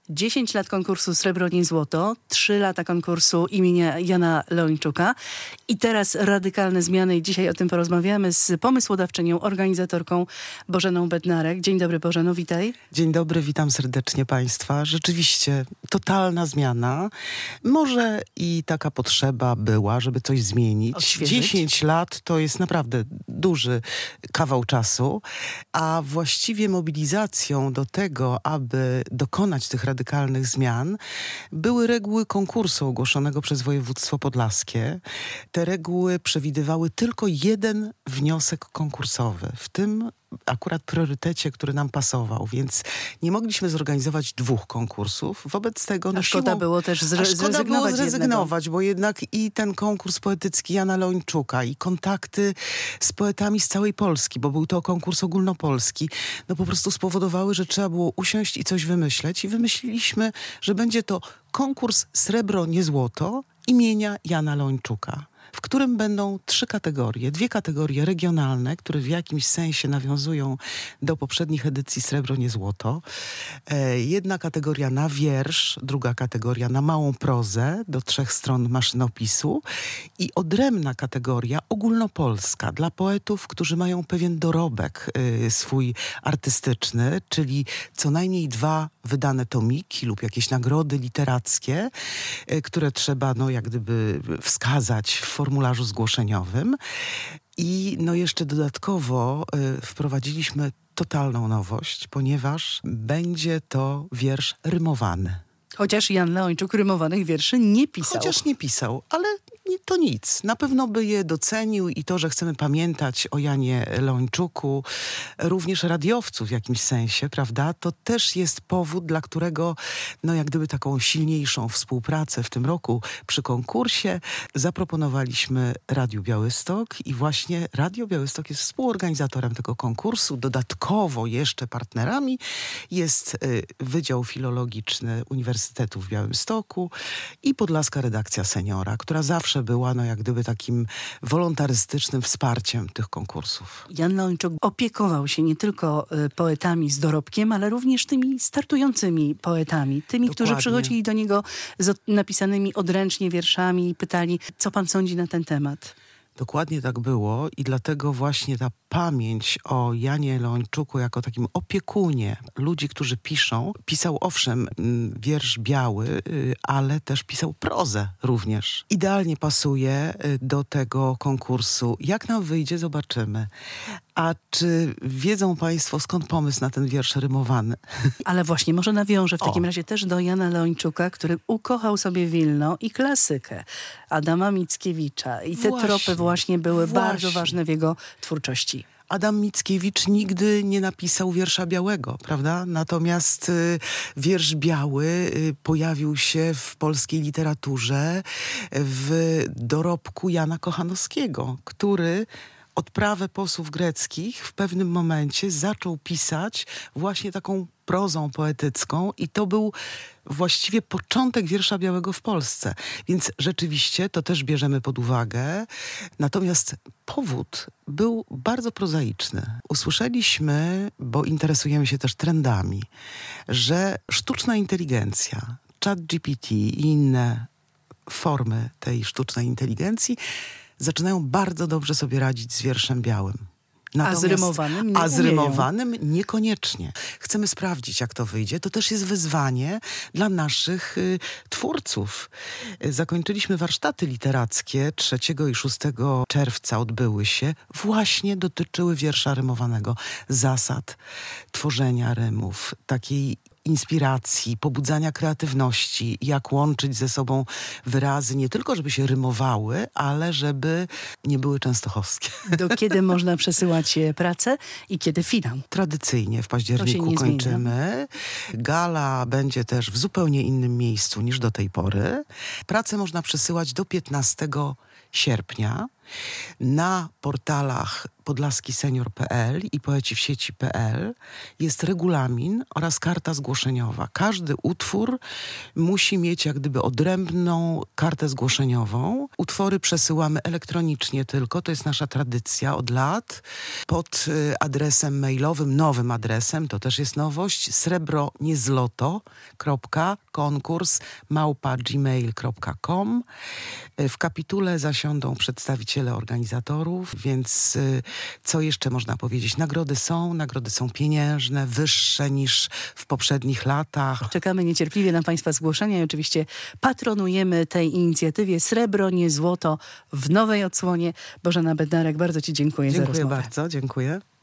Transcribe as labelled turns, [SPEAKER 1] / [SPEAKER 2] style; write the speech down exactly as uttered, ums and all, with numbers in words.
[SPEAKER 1] dziesięć lat konkursu Srebro nie Złoto, trzy lata konkursu imienia Jana Leończuka i teraz radykalne zmiany i dzisiaj o tym porozmawiamy z pomysłodawczynią, organizatorką Bożeną Bednarek. Dzień dobry, Bożeno, witaj.
[SPEAKER 2] Dzień dobry, witam serdecznie Państwa. Rzeczywiście totalna zmiana. Może i taka potrzeba była, żeby coś zmienić.
[SPEAKER 1] Odświeżyć.
[SPEAKER 2] dziesięć lat to jest naprawdę duży kawał czasu, a właściwie mobilizacją do tego, aby dokonać tych radykalnych zmian, były reguły konkursu ogłoszonego przez województwo podlaskie. Te reguły przewidywały tylko jeden wniosek konkursowy, w tym akurat priorytecie, który nam pasował, więc nie mogliśmy zorganizować dwóch konkursów. Wobec tego... No,
[SPEAKER 1] a szkoda
[SPEAKER 2] siłą,
[SPEAKER 1] było też zre-
[SPEAKER 2] a szkoda
[SPEAKER 1] zrezygnować
[SPEAKER 2] było zrezygnować,
[SPEAKER 1] jednego.
[SPEAKER 2] bo jednak i ten konkurs poetycki Jana Leończuka i kontakty z poetami z całej Polski, bo był to konkurs ogólnopolski, no po prostu spowodowały, że trzeba było usiąść i coś wymyśleć i wymyśliliśmy, że będzie to konkurs Srebro nie Złoto imienia Jana Leończuka, w którym będą trzy kategorie. Dwie kategorie regionalne, które w jakimś sensie nawiązują do poprzednich edycji Srebro nie Złoto. E, jedna kategoria na wiersz, druga kategoria na małą prozę, do trzech stron maszynopisu i odrębna kategoria ogólnopolska dla poetów, którzy mają pewien dorobek y, swój artystyczny, czyli co najmniej dwa wydane tomiki lub jakieś nagrody literackie, y, które trzeba no, jak gdyby wskazać w formularzu zgłoszeniowym. I no jeszcze dodatkowo y, wprowadziliśmy totalną nowość, ponieważ będzie to wiersz rymowany.
[SPEAKER 1] Chociaż Jan Leończuk rymowanych wierszy nie pisał.
[SPEAKER 2] Chociaż nie pisał, ale nie, to nic. Na pewno by je docenił i to, że chcemy pamiętać o Janie Leończuku, również radiowcu w jakimś sensie, prawda? To też jest powód, dla którego no jak gdyby taką silniejszą współpracę w tym roku przy konkursie zaproponowaliśmy Radiu Białystok i właśnie Radio Białystok jest współorganizatorem tego konkursu. Dodatkowo jeszcze partnerami jest y, Wydział Filologiczny Uniwersytetu w Białymstoku i Podlaska Redakcja Seniora, która zawsze była no jak gdyby takim wolontarystycznym wsparciem tych konkursów.
[SPEAKER 1] Jan Leończuk opiekował się nie tylko y, poetami z dorobkiem, ale również tymi startującymi poetami. Tymi,
[SPEAKER 2] Dokładnie.
[SPEAKER 1] którzy przychodzili do niego z od, napisanymi odręcznie wierszami i pytali, co pan sądzi na ten temat.
[SPEAKER 2] Dokładnie tak było i dlatego właśnie ta pamięć o Janie Leończuku jako takim opiekunie ludzi, którzy piszą. Pisał owszem wiersz biały, ale też pisał prozę również. Idealnie pasuje do tego konkursu. Jak nam wyjdzie, zobaczymy. A czy wiedzą Państwo, skąd pomysł na ten wiersz rymowany?
[SPEAKER 1] Ale właśnie, może nawiążę w takim
[SPEAKER 2] O.
[SPEAKER 1] razie też do Jana Leończuka, który ukochał sobie Wilno i klasykę Adama Mickiewicza. I te
[SPEAKER 2] Właśnie,
[SPEAKER 1] tropy właśnie były
[SPEAKER 2] właśnie.
[SPEAKER 1] bardzo ważne w jego twórczości.
[SPEAKER 2] Adam Mickiewicz nigdy nie napisał wiersza białego, prawda? Natomiast y, wiersz biały y, pojawił się w polskiej literaturze w dorobku Jana Kochanowskiego, który odprawę posłów greckich w pewnym momencie zaczął pisać właśnie taką prozą poetycką i to był właściwie początek wiersza białego w Polsce. Więc rzeczywiście to też bierzemy pod uwagę. Natomiast powód był bardzo prozaiczny. Usłyszeliśmy, bo interesujemy się też trendami, że sztuczna inteligencja, ChatGPT i inne formy tej sztucznej inteligencji zaczynają bardzo dobrze sobie radzić z wierszem białym.
[SPEAKER 1] Natomiast, a z rymowanym nie
[SPEAKER 2] A z rymowanym niekoniecznie. Chcemy sprawdzić, jak to wyjdzie. To też jest wyzwanie dla naszych y, twórców. Y, zakończyliśmy warsztaty literackie trzeciego i szóstego czerwca odbyły się. Właśnie dotyczyły wiersza rymowanego. Zasad tworzenia rymów. Takiej inspiracji, pobudzania kreatywności, jak łączyć ze sobą wyrazy, nie tylko żeby się rymowały, ale żeby nie były częstochowskie.
[SPEAKER 1] Do kiedy można przesyłać pracę i kiedy finał?
[SPEAKER 2] Tradycyjnie w październiku kończymy. Gala będzie też w zupełnie innym miejscu niż do tej pory. Pracę można przesyłać do piętnastego sierpnia. Na portalach podlaskisenior kropka p l i poeci w sieci kropka p l jest regulamin oraz karta zgłoszeniowa. Każdy utwór musi mieć jak gdyby odrębną kartę zgłoszeniową. Utwory przesyłamy elektronicznie tylko, to jest nasza tradycja od lat, pod y, adresem mailowym, nowym adresem, to też jest nowość, srebroniezloto kropka konkurs małpa gmail kropka com. W kapitule zasiądą przedstawiciele organizatorów, więc y, co jeszcze można powiedzieć? Nagrody są, nagrody są pieniężne, wyższe niż w poprzednich latach.
[SPEAKER 1] Czekamy niecierpliwie na Państwa zgłoszenia i oczywiście patronujemy tej inicjatywie Srebro, nie złoto w nowej odsłonie. Bożena Bednarek, bardzo Ci dziękuję,
[SPEAKER 2] Dziękuję
[SPEAKER 1] za rozmowę.
[SPEAKER 2] bardzo, dziękuję.